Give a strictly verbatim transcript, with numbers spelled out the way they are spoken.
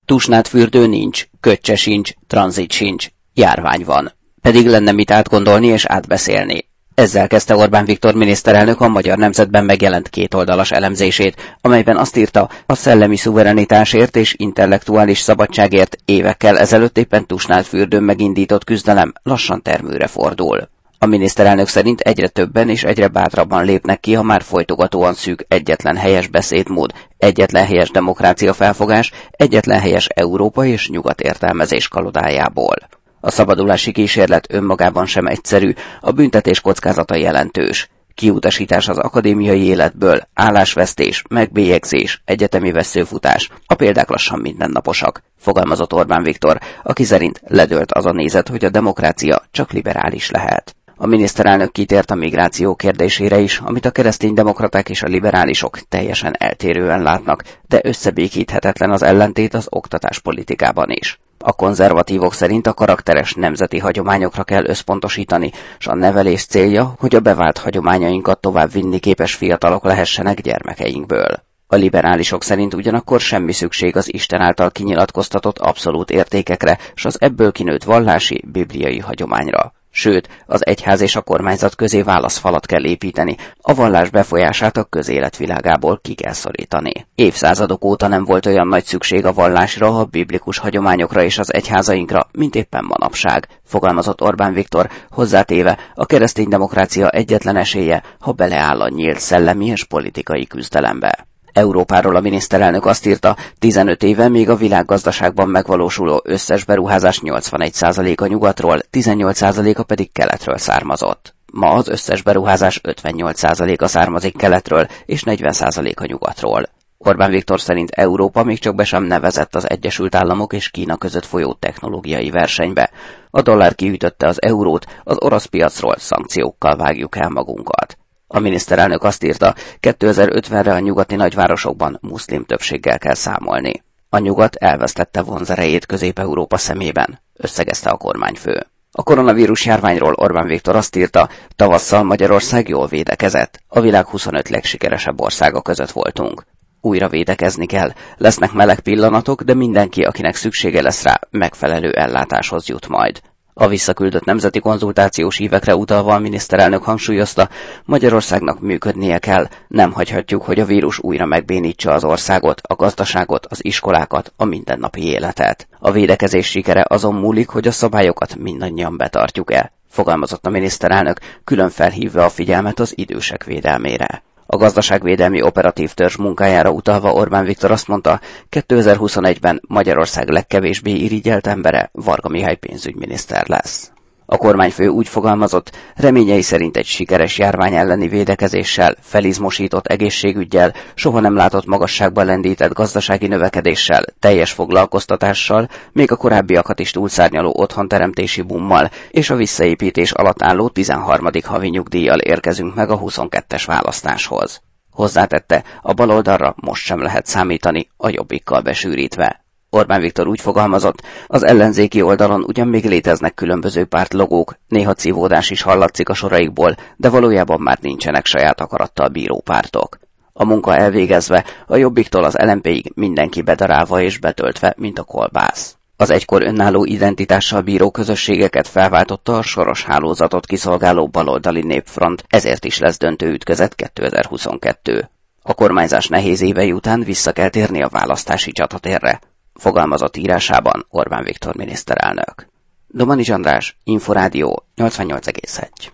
Tusnádfürdő nincs, köccse sincs, tranzit sincs, járvány van. Pedig lenne mit átgondolni és átbeszélni. Ezzel kezdte Orbán Viktor miniszterelnök a Magyar Nemzetben megjelent kétoldalas elemzését, amelyben azt írta, a szellemi szuverenitásért és intellektuális szabadságért évekkel ezelőtt éppen Tusnádfürdőn megindított küzdelem lassan termőre fordul. A miniszterelnök szerint egyre többen és egyre bátrabban lépnek ki a már folytogatóan szűk egyetlen helyes beszédmód, egyetlen helyes demokrácia felfogás, egyetlen helyes Európa és nyugat értelmezés kalodájából. A szabadulási kísérlet önmagában sem egyszerű, a büntetés kockázata jelentős. Kiutasítás az akadémiai életből, állásvesztés, megbélyegzés, egyetemi vesszőfutás, a példák lassan mindennaposak, fogalmazott Orbán Viktor, aki szerint ledőlt az a nézet, hogy a demokrácia csak liberális lehet. A miniszterelnök kitért a migráció kérdésére is, amit a kereszténydemokraták és a liberálisok teljesen eltérően látnak, de összebékíthetetlen az ellentét az oktatáspolitikában is. A konzervatívok szerint a karakteres nemzeti hagyományokra kell összpontosítani, s a nevelés célja, hogy a bevált hagyományainkat tovább vinni képes fiatalok lehessenek gyermekeinkből. A liberálisok szerint ugyanakkor semmi szükség az Isten által kinyilatkoztatott abszolút értékekre, s az ebből kinőtt vallási, bibliai hagyományra. Sőt, az egyház és a kormányzat közé válaszfalat kell építeni, a vallás befolyását a közélet világából ki kell szorítani. Évszázadok óta nem volt olyan nagy szükség a vallásra, a biblikus hagyományokra és az egyházainkra, mint éppen manapság, fogalmazott Orbán Viktor, hozzátéve, a kereszténydemokrácia egyetlen esélye, ha beleáll a nyílt szellemi és politikai küzdelembe. Európáról a miniszterelnök azt írta, tizenöt éve még a világgazdaságban megvalósuló összes beruházás nyolcvanegy százaléka nyugatról, tizennyolc százaléka pedig keletről származott. Ma az összes beruházás ötvennyolc százaléka származik keletről és negyven százaléka nyugatról. Orbán Viktor szerint Európa még csak be sem nevezett az Egyesült Államok és Kína között folyó technológiai versenybe. A dollár kiütötte az eurót, az orosz piacról szankciókkal vágjuk el magunkat. A miniszterelnök azt írta, kétezer-ötvenre a nyugati nagyvárosokban muszlim többséggel kell számolni. A nyugat elvesztette vonzerejét Közép-Európa szemében, összegezte a kormányfő. A koronavírus járványról Orbán Viktor azt írta, tavasszal Magyarország jól védekezett, a világ huszonöt legsikeresebb országa között voltunk. Újra védekezni kell, lesznek meleg pillanatok, de mindenki, akinek szüksége lesz rá, megfelelő ellátáshoz jut majd. A visszaküldött nemzeti konzultációs hívekre utalva a miniszterelnök hangsúlyozta, Magyarországnak működnie kell, nem hagyhatjuk, hogy a vírus újra megbénítsa az országot, a gazdaságot, az iskolákat, a mindennapi életet. A védekezés sikere azon múlik, hogy a szabályokat mindannyian betartjuk-e, fogalmazott a miniszterelnök, külön felhívva a figyelmet az idősek védelmére. A gazdaságvédelmi operatív törzs munkájára utalva Orbán Viktor azt mondta, kétezer-huszonegyben Magyarország legkevésbé irigyelt embere Varga Mihály pénzügyminiszter lesz. A kormányfő úgy fogalmazott, reményei szerint egy sikeres járvány elleni védekezéssel, felizmosított egészségüggyel, soha nem látott magasságba lendített gazdasági növekedéssel, teljes foglalkoztatással, még a korábbiakat is túlszárnyaló otthonteremtési bummal és a visszaépítés alatt álló tizenharmadik havi nyugdíjjal érkezünk meg a huszonkettes választáshoz. Hozzátette, a baloldalra most sem lehet számítani, a Jobbikkal besűrítve. Orbán Viktor úgy fogalmazott, az ellenzéki oldalon ugyan még léteznek különböző pártlogók, néha cívódás is hallatszik a soraikból, de valójában már nincsenek saját akarattal bíró pártok. A munka elvégezve, a Jobbiktól az el em péig mindenki bedarálva és betöltve, mint a kolbász. Az egykor önálló identitással bíró közösségeket felváltotta a soros hálózatot kiszolgáló baloldali népfront, ezért is lesz döntő ütközet kétezer-huszonkettő. A kormányzás nehéz évei után vissza kell térni a választási csatatérre, fogalmazott írásában Orbán Viktor miniszterelnök. Domanics András, Inforádió nyolcvannyolc egész egy.